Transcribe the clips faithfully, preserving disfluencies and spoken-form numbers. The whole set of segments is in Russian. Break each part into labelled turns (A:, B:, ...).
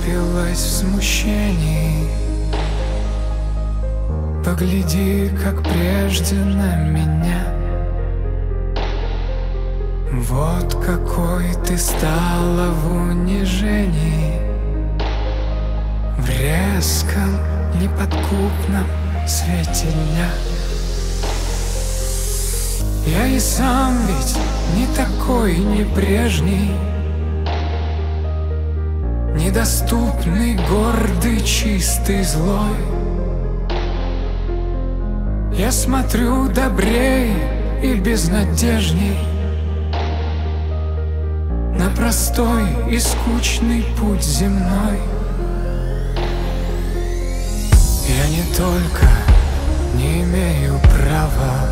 A: запилась в смущении. Погляди, как прежде на меня. Вот какой ты стала в унижении, в резком, неподкупном свете дня. Я и сам ведь не такой, не прежний, недоступный, гордый, чистый, злой. Я смотрю добрей и безнадежней на простой и скучный путь земной. Я не только не имею права,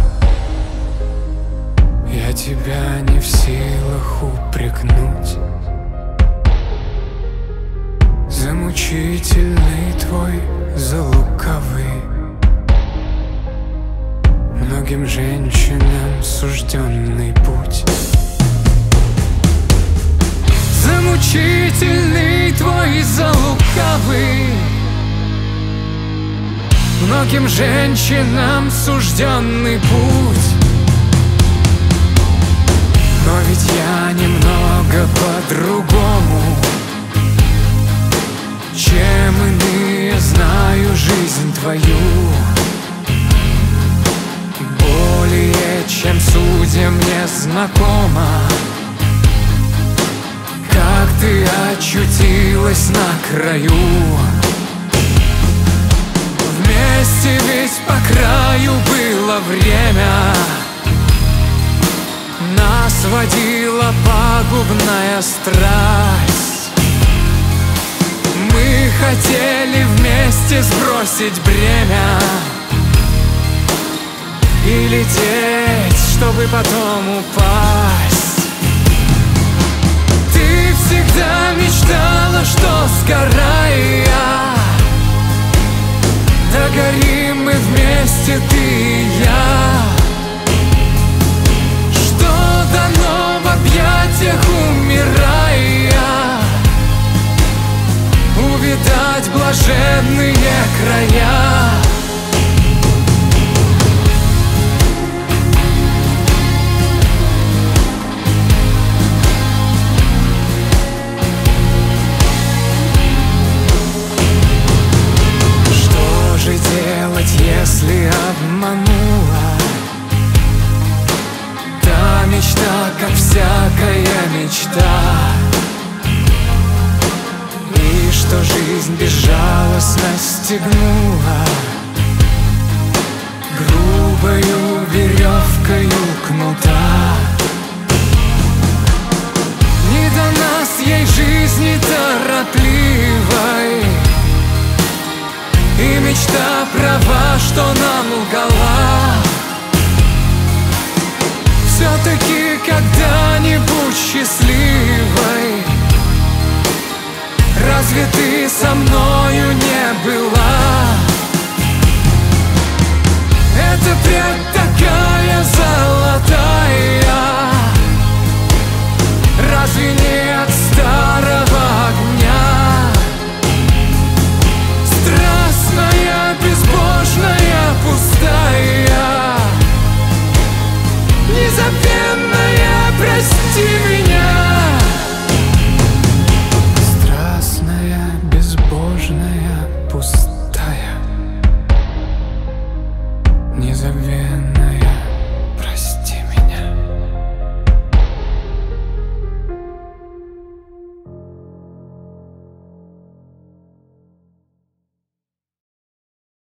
A: я тебя не в силах упрекнуть за мучительный твой, за лукавый, многим женщинам сужденный путь. За мучительный твой, за лукавый, многим женщинам сужденный путь. Но ведь я немного по-другому, чем иные, знаю жизнь твою. Более чем судьям мне знакомо, как ты очутилась на краю. Вместе ведь по краю было время, нас водила пагубная страсть. Мы хотели вместе сбросить бремя и лететь, чтобы потом упасть. Ты всегда мечтала, что сгорая догорим мы вместе, ты и я. Что дано в объятиях умирая, увидать блаженные края. Что же делать, если обманула та мечта, как всякая мечта? И что жизнь безжалостно стегнула грубою веревкою кнута. Не до нас ей жизни торопливой, и мечта права, что нам лгала. Все-таки когда-нибудь счастливой разве ты со мною не была?